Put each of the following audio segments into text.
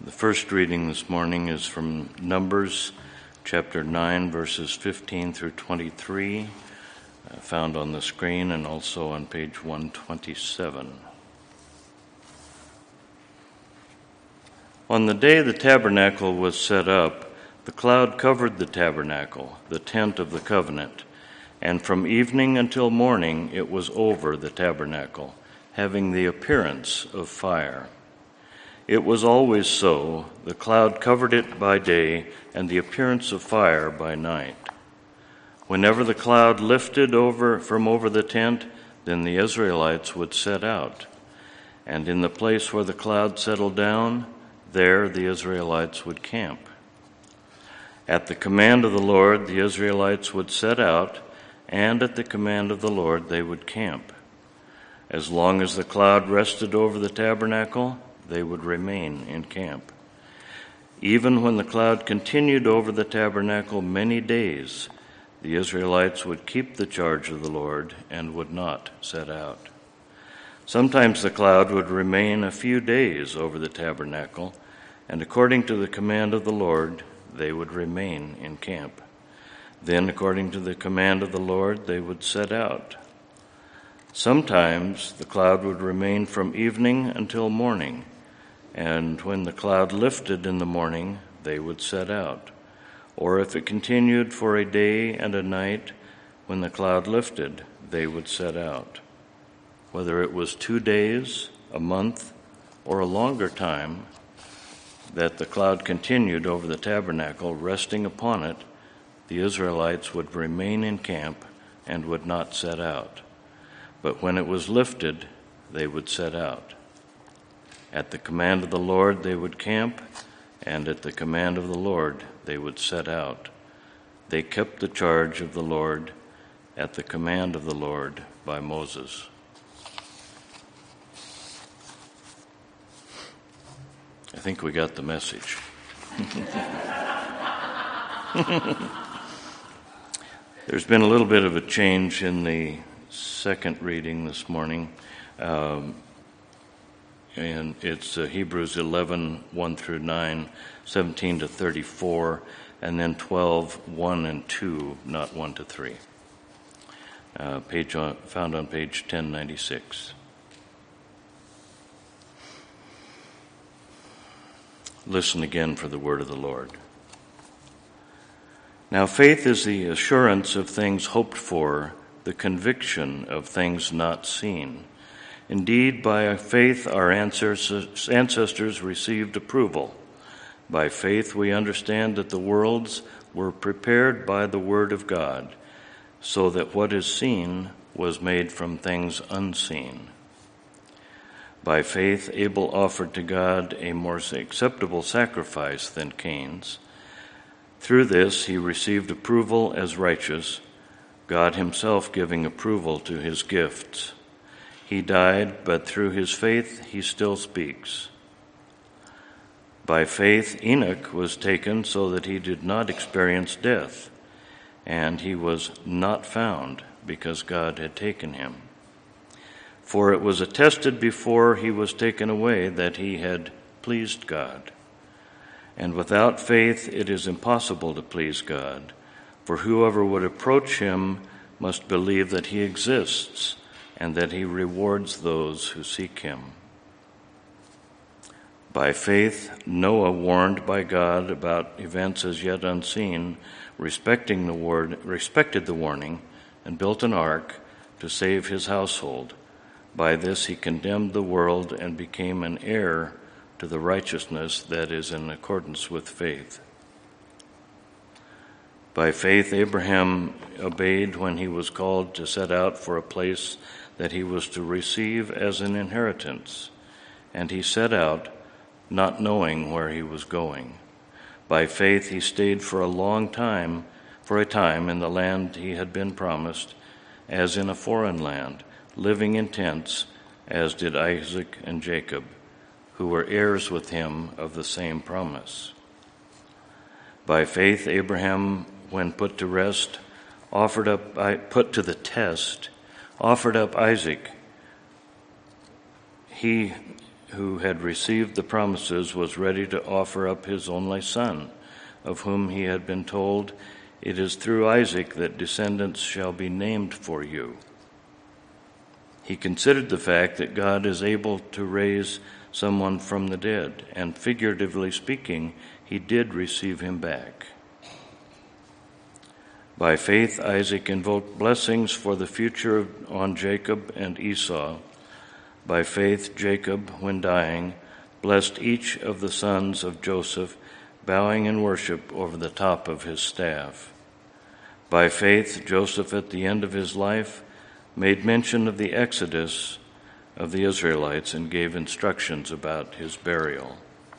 The first reading this morning is from Numbers chapter 9, verses 15 through 23, found on the screen and also on page 127. On the day the tabernacle was set up, the cloud covered the tabernacle, the tent of the covenant, and from evening until morning it was over the tabernacle, having the appearance of fire. It was always so. The cloud covered it by day, and the appearance of fire by night. Whenever the cloud lifted from over the tent, then the Israelites would set out. And in the place where the cloud settled down, there the Israelites would camp. At the command of the Lord, the Israelites would set out, and at the command of the Lord they would camp. As long as the cloud rested over the tabernacle, they would remain in camp. Even when the cloud continued over the tabernacle many days, the Israelites would keep the charge of the Lord and would not set out. Sometimes the cloud would remain a few days over the tabernacle, and according to the command of the Lord, they would remain in camp. Then, according to the command of the Lord, they would set out. Sometimes the cloud would remain from evening until morning, and when the cloud lifted in the morning, they would set out. Or if it continued for a day and a night, when the cloud lifted, they would set out. Whether it was 2 days, a month, or a longer time that the cloud continued over the tabernacle, resting upon it, the Israelites would remain in camp and would not set out. But when it was lifted, they would set out. At the command of the Lord they would camp, and at the command of the Lord they would set out. They kept the charge of the Lord at the command of the Lord by Moses. I think we got the message. There's been a little bit of a change in the second reading this morning. And it's Hebrews 11, 1 through 9, 17 to 34, and then 12, 1 and 2, not 1 to 3. Found on page 1096. Listen again for the word of the Lord. Now faith is the assurance of things hoped for, the conviction of things not seen. Indeed, by faith our ancestors received approval. By faith we understand that the worlds were prepared by the word of God, so that what is seen was made from things unseen. By faith Abel offered to God a more acceptable sacrifice than Cain's. Through this he received approval as righteous, God himself giving approval to his gifts. He died, but through his faith he still speaks. By faith Enoch was taken so that he did not experience death, and he was not found because God had taken him. For it was attested before he was taken away that he had pleased God. And without faith it is impossible to please God, for whoever would approach him must believe that he exists, and that he rewards those who seek him. By faith, Noah, warned by God about events as yet unseen, respected the warning, and built an ark to save his household. By this he condemned the world and became an heir to the righteousness that is in accordance with faith. By faith, Abraham obeyed when he was called to set out for a place that he was to receive as an inheritance, and he set out, not knowing where he was going. By faith he stayed for a time in the land he had been promised, as in a foreign land, living in tents, as did Isaac and Jacob, who were heirs with him of the same promise. By faith Abraham, when put to the test, offered up Isaac. He who had received the promises, was ready to offer up his only son, of whom he had been told, "It is through Isaac that descendants shall be named for you." He considered the fact that God is able to raise someone from the dead, and figuratively speaking, he did receive him back. By faith, Isaac invoked blessings for the future on Jacob and Esau. By faith, Jacob, when dying, blessed each of the sons of Joseph, bowing in worship over the top of his staff. By faith, Joseph, at the end of his life, made mention of the exodus of the Israelites and gave instructions about his burial.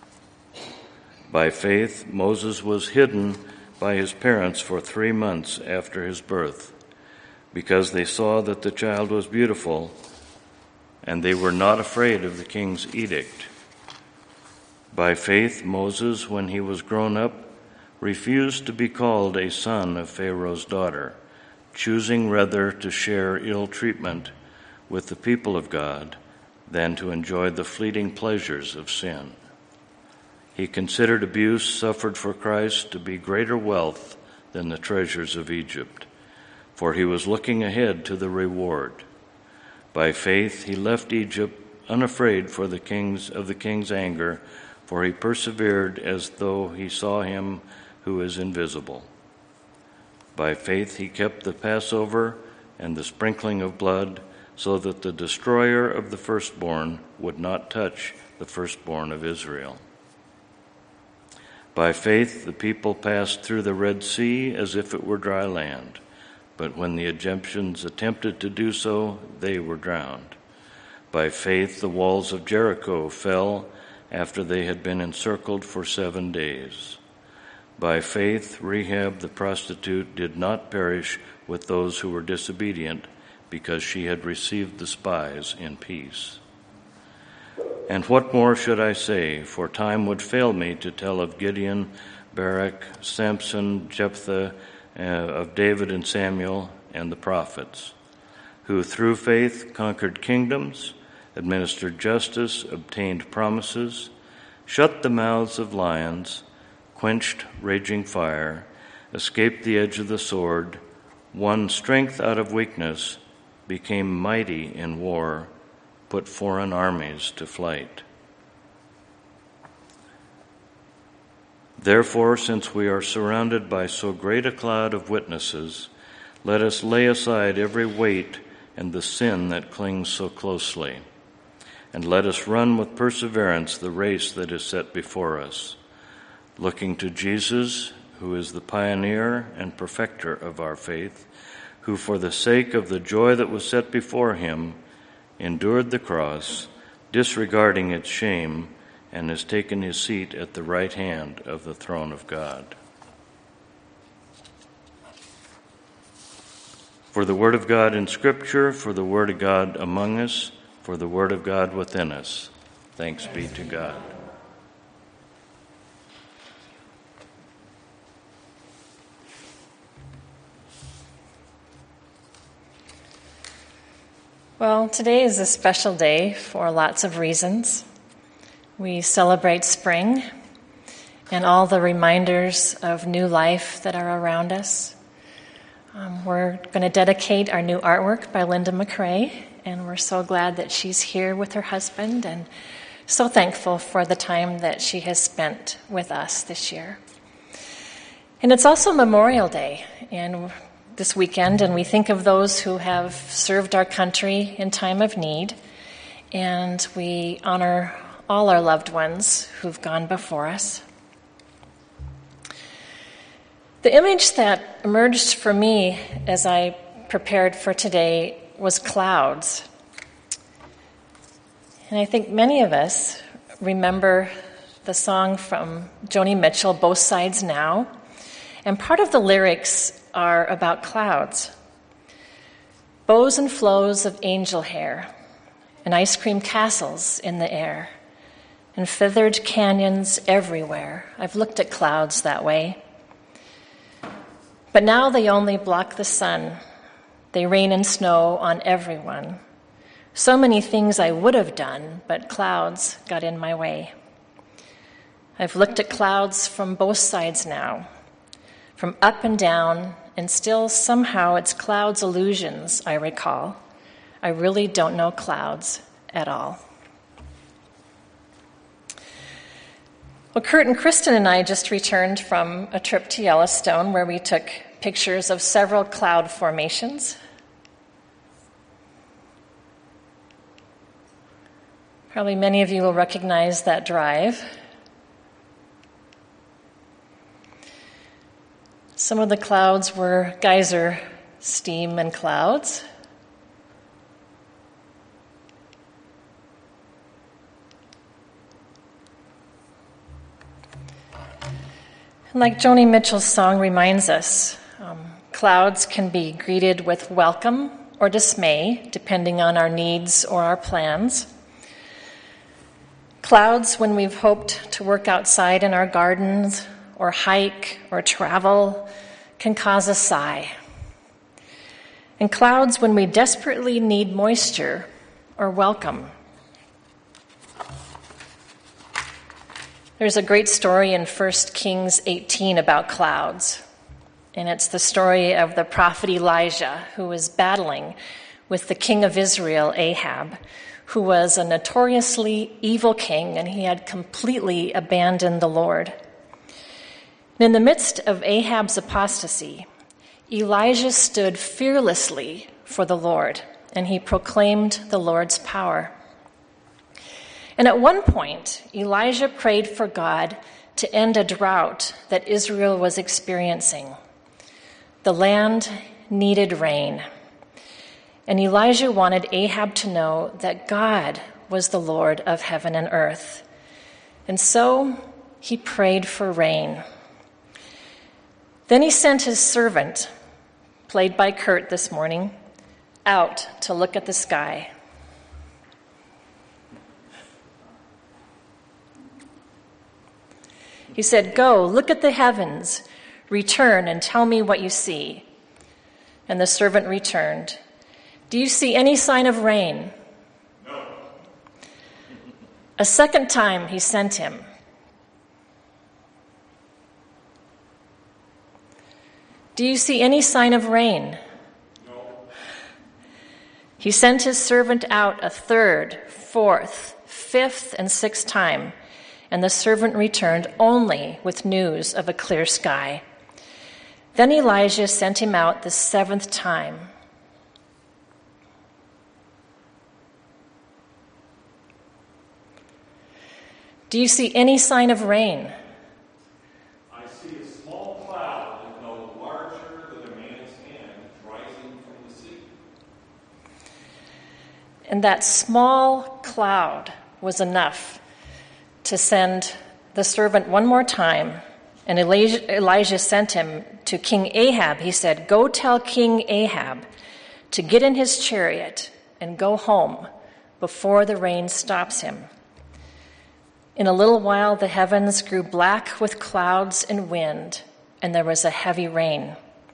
By faith, Moses was hidden by his parents for 3 months after his birth, because they saw that the child was beautiful, and they were not afraid of the king's edict. By faith, Moses, when he was grown up, refused to be called a son of Pharaoh's daughter, choosing rather to share ill treatment with the people of God than to enjoy the fleeting pleasures of sin. He considered abuse suffered for Christ to be greater wealth than the treasures of Egypt, for he was looking ahead to the reward. By faith he left Egypt unafraid of the king's anger, for he persevered as though he saw him who is invisible. By faith he kept the Passover and the sprinkling of blood, so that the destroyer of the firstborn would not touch the firstborn of Israel. By faith the people passed through the Red Sea as if it were dry land, but when the Egyptians attempted to do so, they were drowned. By faith the walls of Jericho fell after they had been encircled for 7 days. By faith Rahab the prostitute did not perish with those who were disobedient, because she had received the spies in peace. And what more should I say? For time would fail me to tell of Gideon, Barak, Samson, Jephthah, of David and Samuel, and the prophets, who through faith conquered kingdoms, administered justice, obtained promises, shut the mouths of lions, quenched raging fire, escaped the edge of the sword, won strength out of weakness, became mighty in war, put foreign armies to flight. Therefore, since we are surrounded by so great a cloud of witnesses, let us lay aside every weight and the sin that clings so closely, and let us run with perseverance the race that is set before us, looking to Jesus, who is the pioneer and perfecter of our faith, who for the sake of the joy that was set before him endured the cross, disregarding its shame, and has taken his seat at the right hand of the throne of God. For the word of God in Scripture, for the word of God among us, for the word of God within us. Thanks be to God. Well, today is a special day for lots of reasons. We celebrate spring and all the reminders of new life that are around us. We're going to dedicate our new artwork by Linda McRae, and we're so glad that she's here with her husband and so thankful for the time that she has spent with us this year. And it's also Memorial Day, and this weekend, and we think of those who have served our country in time of need, and we honor all our loved ones who've gone before us. The image that emerged for me as I prepared for today was clouds. And I think many of us remember the song from Joni Mitchell, Both Sides Now, and part of the lyrics are about clouds. Bows and flows of angel hair, and ice cream castles in the air, and feathered canyons everywhere. I've looked at clouds that way. But now they only block the sun. They rain and snow on everyone. So many things I would have done, but clouds got in my way. I've looked at clouds from both sides now, from up and down, and still somehow it's clouds' illusions I recall. I really don't know clouds at all. Well, Kurt and Kristen and I just returned from a trip to Yellowstone where we took pictures of several cloud formations. Probably many of you will recognize that drive. Some of the clouds were geyser steam and clouds. And like Joni Mitchell's song reminds us, clouds can be greeted with welcome or dismay, depending on our needs or our plans. Clouds, when we've hoped to work outside in our gardens or hike or travel, can cause a sigh. And clouds, when we desperately need moisture or welcome. There's a great story in 1 Kings 18 about clouds. And it's the story of the prophet Elijah, who was battling with the king of Israel, Ahab, who was a notoriously evil king, and he had completely abandoned the Lord. And in the midst of Ahab's apostasy, Elijah stood fearlessly for the Lord, and he proclaimed the Lord's power. And at one point, Elijah prayed for God to end a drought that Israel was experiencing. The land needed rain. And Elijah wanted Ahab to know that God was the Lord of heaven and earth. And so he prayed for rain. Then he sent his servant, played by Kurt this morning, out to look at the sky. He said, "Go, look at the heavens, return and tell me what you see." And the servant returned. "Do you see any sign of rain?" No. A second time he sent him. "Do you see any sign of rain?" No. He sent his servant out a third, fourth, fifth, and sixth time, and the servant returned only with news of a clear sky. Then Elijah sent him out the seventh time. "Do you see any sign of rain?" "I see a small cloud no larger than a man's hand rising from the sea." And that small cloud was enough to send the servant one more time. And Elijah sent him to King Ahab. He said, "Go tell King Ahab to get in his chariot and go home before the rain stops him." In a little while, the heavens grew black with clouds and wind, and there was a heavy rain.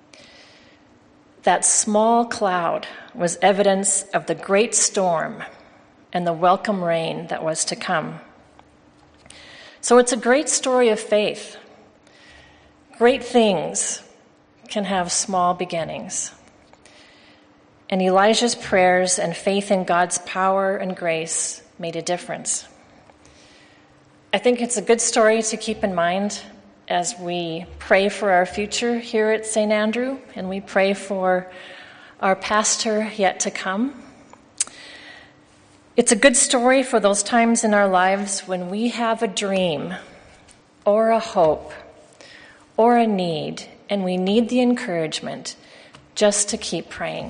That small cloud was evidence of the great storm and the welcome rain that was to come. So it's a great story of faith. Great things can have small beginnings. And Elijah's prayers and faith in God's power and grace made a difference. I think it's a good story to keep in mind as we pray for our future here at St. Andrew, and we pray for our pastor yet to come. It's a good story for those times in our lives when we have a dream or a hope or a need, and we need the encouragement just to keep praying.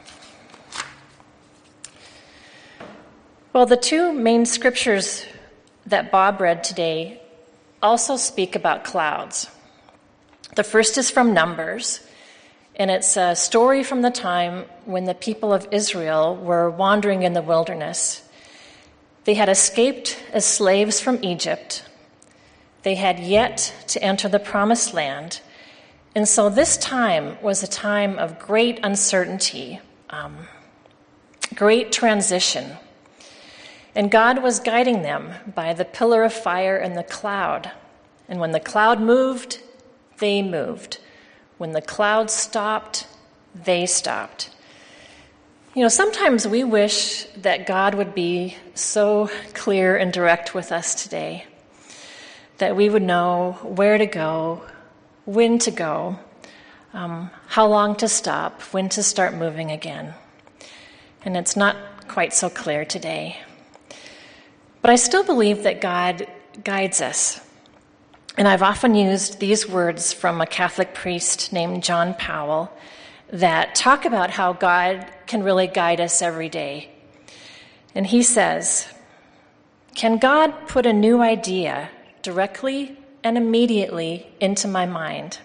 Well, the two main scriptures that Bob read today also speak about clouds. The first is from Numbers, and it's a story from the time when the people of Israel were wandering in the wilderness. They had escaped as slaves from Egypt. They had yet to enter the promised land. And so this time was a time of great uncertainty. great transition. And God was guiding them by the pillar of fire and the cloud. And when the cloud moved, they moved. When the cloud stopped, they stopped. Sometimes we wish that God would be so clear and direct with us today, that we would know where to go, when to go, how long to stop, when to start moving again. And it's not quite so clear today. But I still believe that God guides us. And I've often used these words from a Catholic priest named John Powell that talk about how God can really guide us every day. And he says, "Can God put a new idea directly and immediately into my mind?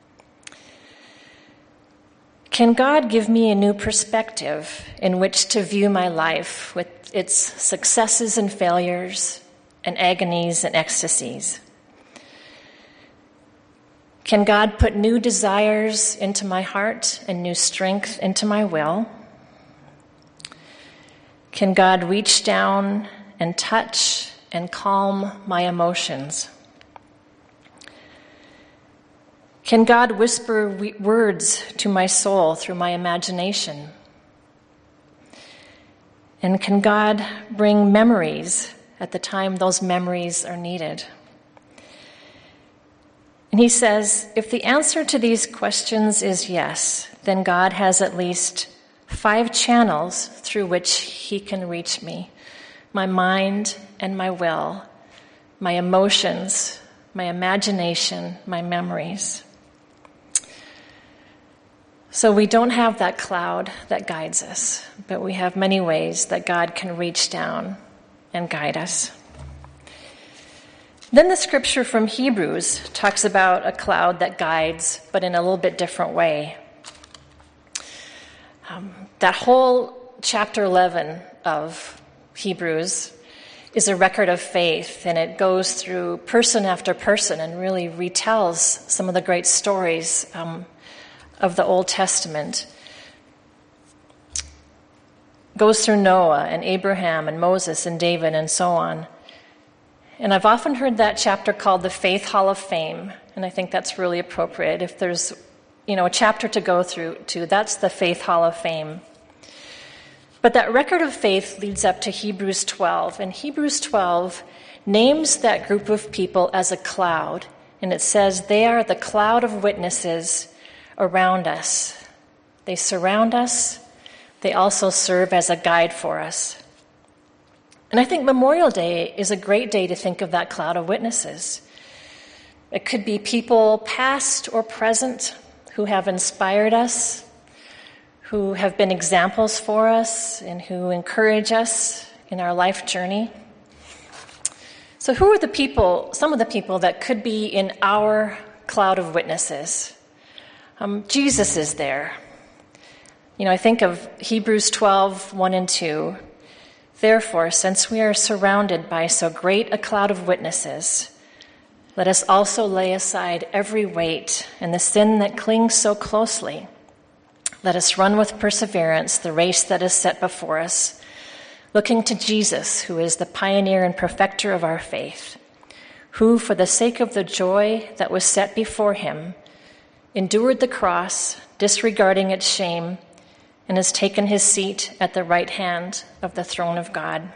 Can God give me a new perspective in which to view my life with its successes and failures and agonies and ecstasies? Can God put new desires into my heart and new strength into my will? Can God reach down and touch and calm my emotions? Can God whisper words to my soul through my imagination? And can God bring memories at the time those memories are needed?" And he says, if the answer to these questions is yes, then God has at least 5 channels through which he can reach me: my mind and my will, my emotions, my imagination, my memories. So we don't have that cloud that guides us, but we have many ways that God can reach down and guide us. Then the scripture from Hebrews talks about a cloud that guides, but in a little bit different way. That whole chapter 11 of Hebrews is a record of faith, and it goes through person after person and really retells some of the great stories of the Old Testament. Goes through Noah and Abraham and Moses and David and so on. And I've often heard that chapter called the Faith Hall of Fame, and I think that's really appropriate. If there's, a chapter to go through to, that's the Faith Hall of Fame. But that record of faith leads up to Hebrews 12, and Hebrews 12 names that group of people as a cloud, and it says they are the cloud of witnesses around us. They surround us. They also serve as a guide for us. And I think Memorial Day is a great day to think of that cloud of witnesses. It could be people past or present who have inspired us, who have been examples for us, and who encourage us in our life journey. So who are some of the people that could be in our cloud of witnesses? Jesus is there. I think of Hebrews 12, 1 and 2. Therefore, since we are surrounded by so great a cloud of witnesses, let us also lay aside every weight and the sin that clings so closely. Let us run with perseverance the race that is set before us, looking to Jesus, who is the pioneer and perfecter of our faith, who, for the sake of the joy that was set before him, endured the cross, disregarding its shame, and has taken his seat at the right hand of the throne of God.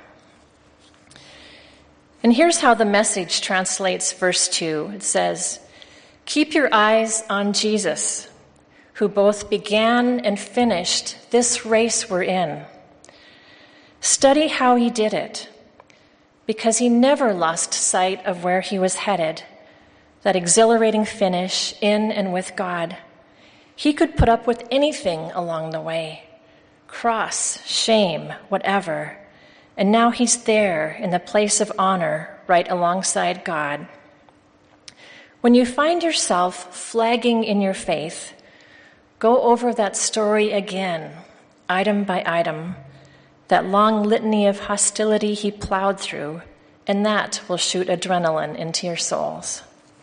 And here's how the Message translates verse 2. It says, "Keep your eyes on Jesus, who both began and finished this race we're in. Study how he did it, because he never lost sight of where he was headed, that exhilarating finish in and with God. He could put up with anything along the way, cross, shame, whatever, and now he's there in the place of honor right alongside God. When you find yourself flagging in your faith, go over that story again, item by item, that long litany of hostility he plowed through, and that will shoot adrenaline into your souls."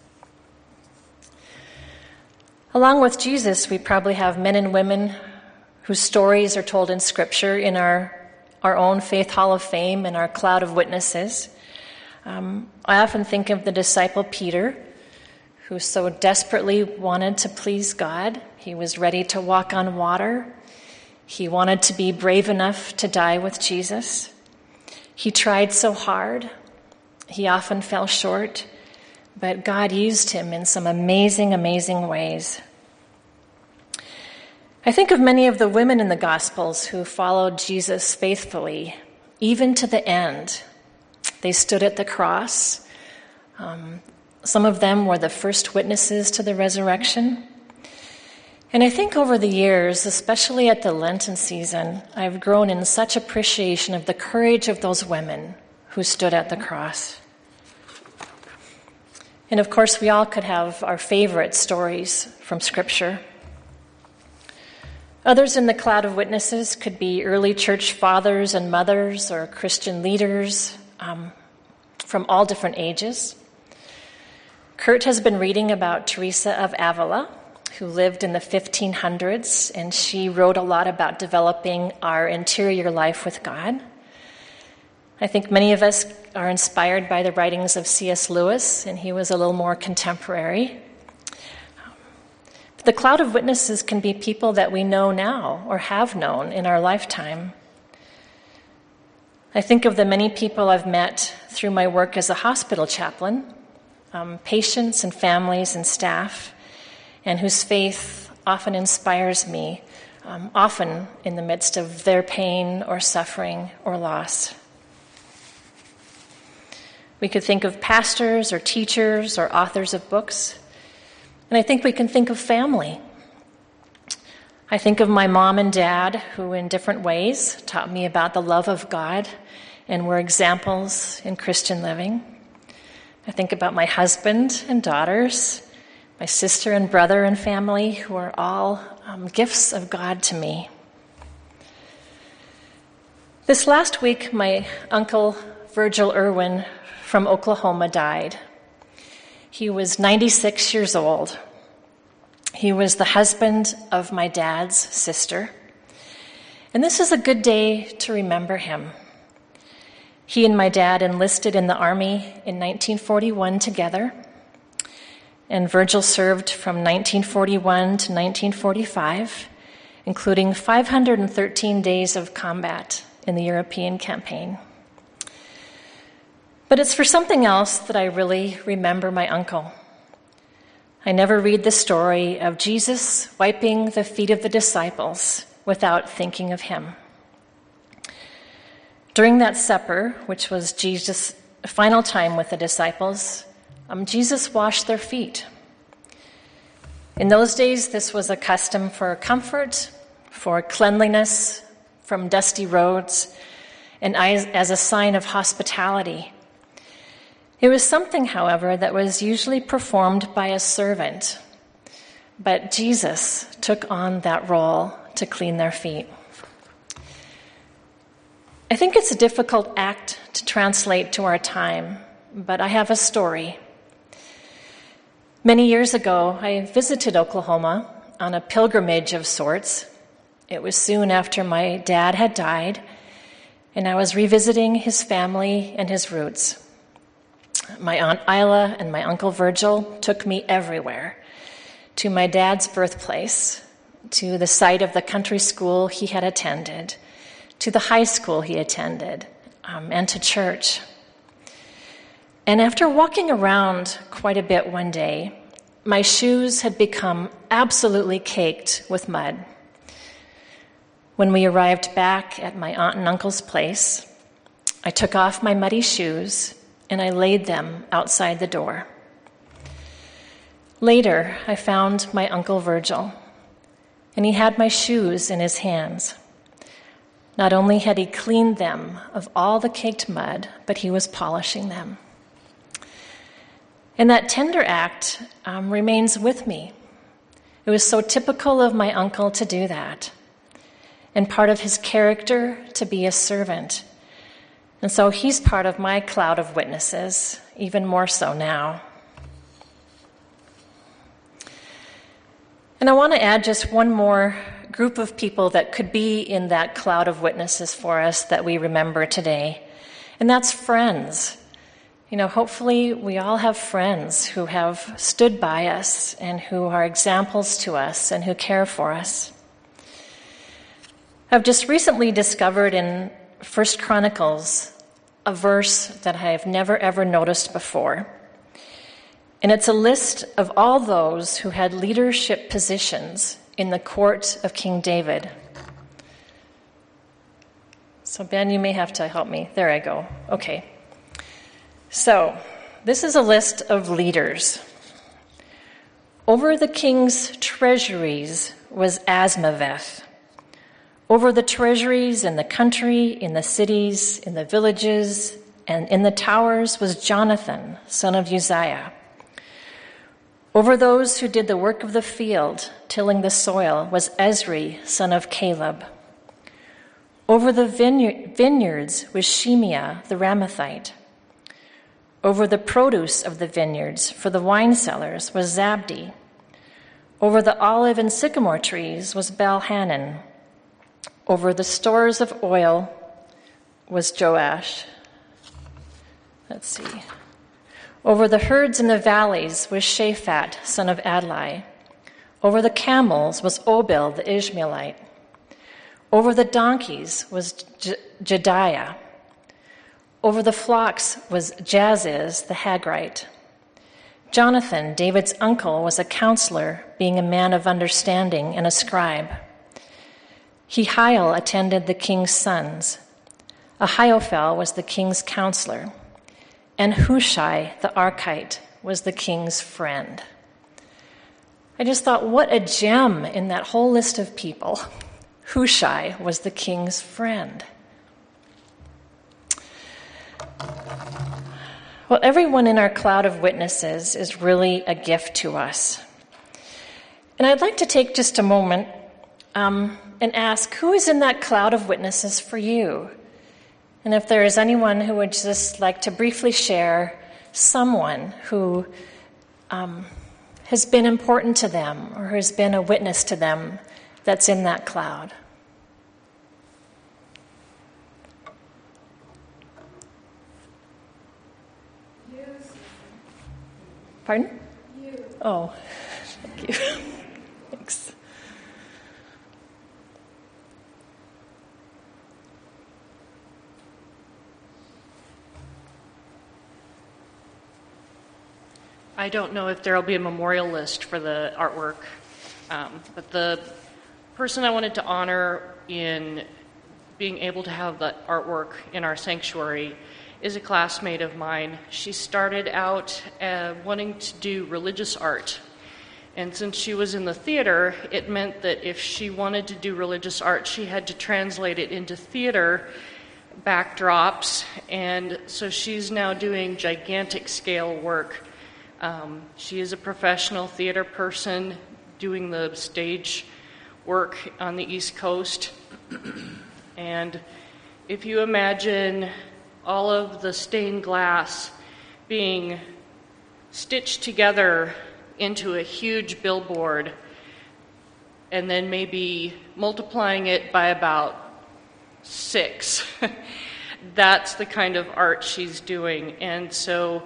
Along with Jesus, we probably have men and women whose stories are told in Scripture in our our own Faith Hall of Fame and our cloud of witnesses. I often think of the disciple Peter, who so desperately wanted to please God. He was ready to walk on water. He wanted to be brave enough to die with Jesus. He tried so hard. He often fell short, but God used him in some amazing, amazing ways. I think of many of the women in the Gospels who followed Jesus faithfully, even to the end. They stood at the cross. Some of them were the first witnesses to the resurrection. And I think over the years, especially at the Lenten season, I've grown in such appreciation of the courage of those women who stood at the cross. And of course, we all could have our favorite stories from Scripture. Others in the cloud of witnesses could be early church fathers and mothers or Christian leaders from all different ages. Kurt has been reading about Teresa of Avila, who lived in the 1500s, and she wrote a lot about developing our interior life with God. I think many of us are inspired by the writings of C.S. Lewis, and he was a little more contemporary. The cloud of witnesses can be people that we know now or have known in our lifetime. I think of the many people I've met through my work as a hospital chaplain, patients and families and staff, and whose faith often inspires me, often in the midst of their pain or suffering or loss. We could think of pastors or teachers or authors of books. And I think we can think of family. I think of my mom and dad, who in different ways taught me about the love of God and were examples in Christian living. I think about my husband and daughters, my sister and brother and family, who are all gifts of God to me. This last week, my uncle Virgil Irwin from Oklahoma died. He was 96 years old. He was the husband of my dad's sister. And this is a good day to remember him. He and my dad enlisted in the Army in 1941 together. And Virgil served from 1941 to 1945, including 513 days of combat in the European campaign. But it's for something else that I really remember my uncle. I never read the story of Jesus wiping the feet of the disciples without thinking of him. During that supper, which was Jesus' final time with the disciples, Jesus washed their feet. In those days, this was a custom for comfort, for cleanliness from dusty roads, and as a sign of hospitality. It was something, however, that was usually performed by a servant, but Jesus took on that role to clean their feet. I think it's a difficult act to translate to our time, but I have a story. Many years ago, I visited Oklahoma on a pilgrimage of sorts. It was soon after my dad had died, and I was revisiting his family and his roots. My Aunt Isla and my Uncle Virgil took me everywhere, to my dad's birthplace, to the site of the country school he had attended, to the high school he attended, and to church. And after walking around quite a bit one day, my shoes had become absolutely caked with mud. When we arrived back at my aunt and uncle's place, I took off my muddy shoes and I laid them outside the door. Later, I found my Uncle Virgil, and he had my shoes in his hands. Not only had he cleaned them of all the caked mud, but he was polishing them. And that tender act remains with me. It was so typical of my uncle to do that, and part of his character to be a servant. And so he's part of my cloud of witnesses, even more so now. And I want to add just one more group of people that could be in that cloud of witnesses for us that we remember today, and that's friends. Hopefully we all have friends who have stood by us and who are examples to us and who care for us. I've just recently discovered in 1 Chronicles a verse that I have never ever noticed before. And it's a list of all those who had leadership positions in the court of King David. So Ben, you may have to help me. There I go. Okay. So, this is a list of leaders. Over the king's treasuries was Asmaveth. Over the treasuries in the country, in the cities, in the villages, and in the towers was Jonathan, son of Uzziah. Over those who did the work of the field, tilling the soil, was Ezri, son of Caleb. Over the vineyards was Shemiah, the Ramathite. Over the produce of the vineyards for the wine cellars was Zabdi. Over the olive and sycamore trees was Balhanan. Over the stores of oil was Joash. Let's see. Over the herds in the valleys was Shaphat, son of Adlai. Over the camels was Obel, the Ishmaelite. Over the donkeys was Jediah. Over the flocks was Jaziz, the Hagrite. Jonathan, David's uncle, was a counselor, being a man of understanding and a scribe. Jehiel attended the king's sons. Ahiophel was the king's counselor. And Hushai, the Archite, was the king's friend. I just thought, what a gem in that whole list of people. Hushai was the king's friend. Well, everyone in our cloud of witnesses is really a gift to us. And I'd like to take just a moment and ask, who is in that cloud of witnesses for you? And if there is anyone who would just like to briefly share someone who has been important to them or has been a witness to them that's in that cloud. Pardon? You. Oh, thank you. Thanks. I don't know if there will be a memorial list for the artwork, but the person I wanted to honor in being able to have the artwork in our sanctuary is a classmate of mine. She started out wanting to do religious art. And since she was in the theater, it meant that if she wanted to do religious art, she had to translate it into theater backdrops. And so she's now doing gigantic scale work. She is a professional theater person doing the stage work on the East Coast. And if you imagine all of the stained glass being stitched together into a huge billboard and then maybe multiplying it by about 6, that's the kind of art she's doing. And so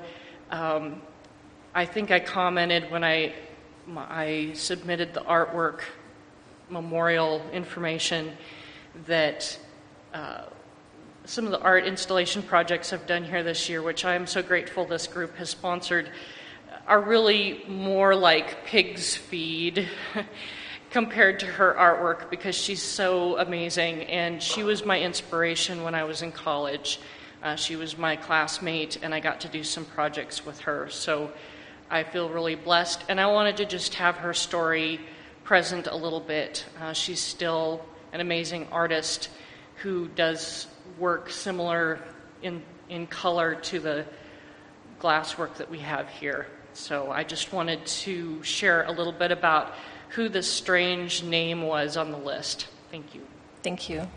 I think I commented when I submitted the artwork memorial information that some of the art installation projects I've done here this year, which I am so grateful this group has sponsored, are really more like pig's feed compared to her artwork because she's so amazing. And she was my inspiration when I was in college. She was my classmate, and I got to do some projects with her. So I feel really blessed. And I wanted to just have her story present a little bit. She's still an amazing artist who does work similar in color to the glass work that we have here. So I just wanted to share a little bit about who this strange name was on the list. Thank you. Thank you.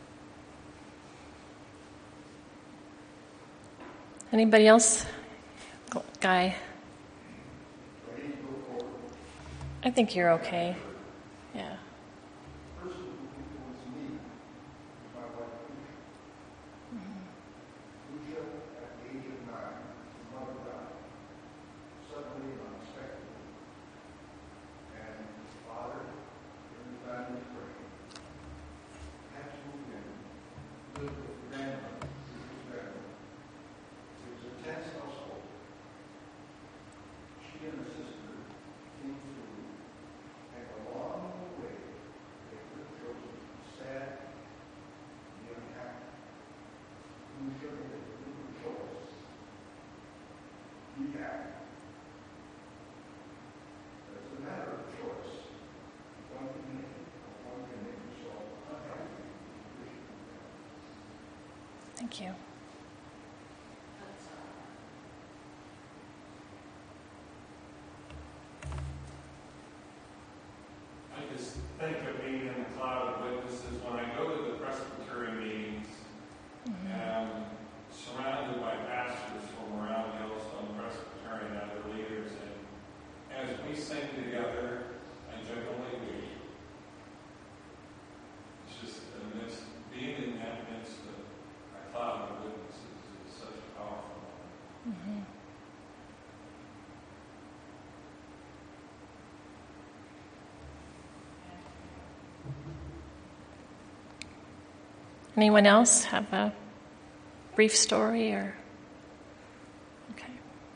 Anybody else? Guy? I think you're okay. Yeah. Thank you. I just think of being in the cloud of witnesses when I go to the Presbyterian meetings and surrounded by pastors from around Yellowstone Presbyterian and other leaders, and as we sing together, I generally weep. It's just being in that midst of a cloud of witnesses is such a powerful moment. Mm-hmm. Anyone else have a brief story or? Okay.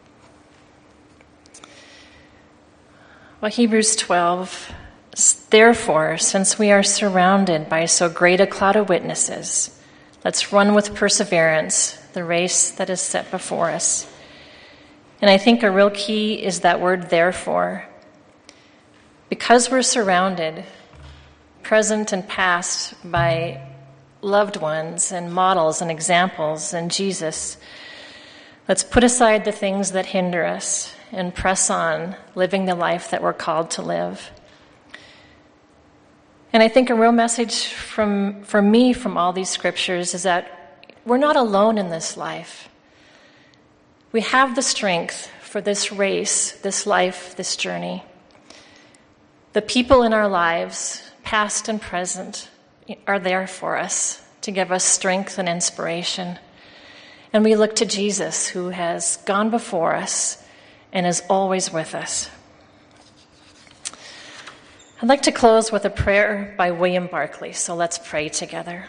Well, Hebrews 12, therefore, since we are surrounded by so great a cloud of witnesses, let's run with perseverance the race that is set before us. And I think a real key is that word, therefore. Because we're surrounded, present and past, by loved ones and models and examples and Jesus, let's put aside the things that hinder us and press on living the life that we're called to live. And I think a real message for me from all these scriptures is that we're not alone in this life. We have the strength for this race, this life, this journey. The people in our lives, past and present, are there for us to give us strength and inspiration. And we look to Jesus, who has gone before us and is always with us. I'd like to close with a prayer by William Barclay, so let's pray together.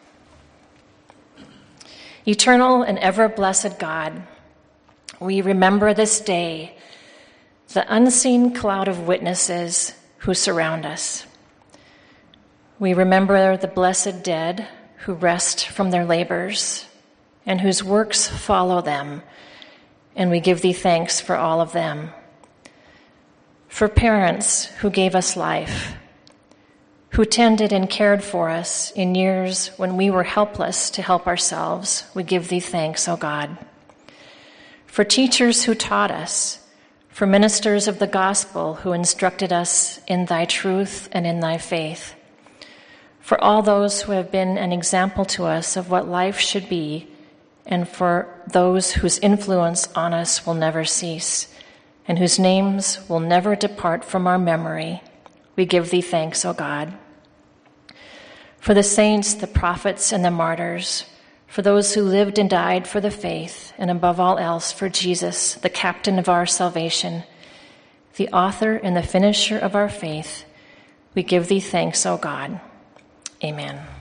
Eternal and ever-blessed God, we remember this day the unseen cloud of witnesses who surround us. We remember the blessed dead who rest from their labors and whose works follow them, and we give thee thanks for all of them. For parents who gave us life, who tended and cared for us in years when we were helpless to help ourselves, we give thee thanks, O God. For teachers who taught us, for ministers of the gospel who instructed us in thy truth and in thy faith, for all those who have been an example to us of what life should be, and for those whose influence on us will never cease, and whose names will never depart from our memory, we give thee thanks, O God. For the saints, the prophets, and the martyrs, for those who lived and died for the faith, and above all else for Jesus, the captain of our salvation, the author and the finisher of our faith, we give thee thanks, O God. Amen.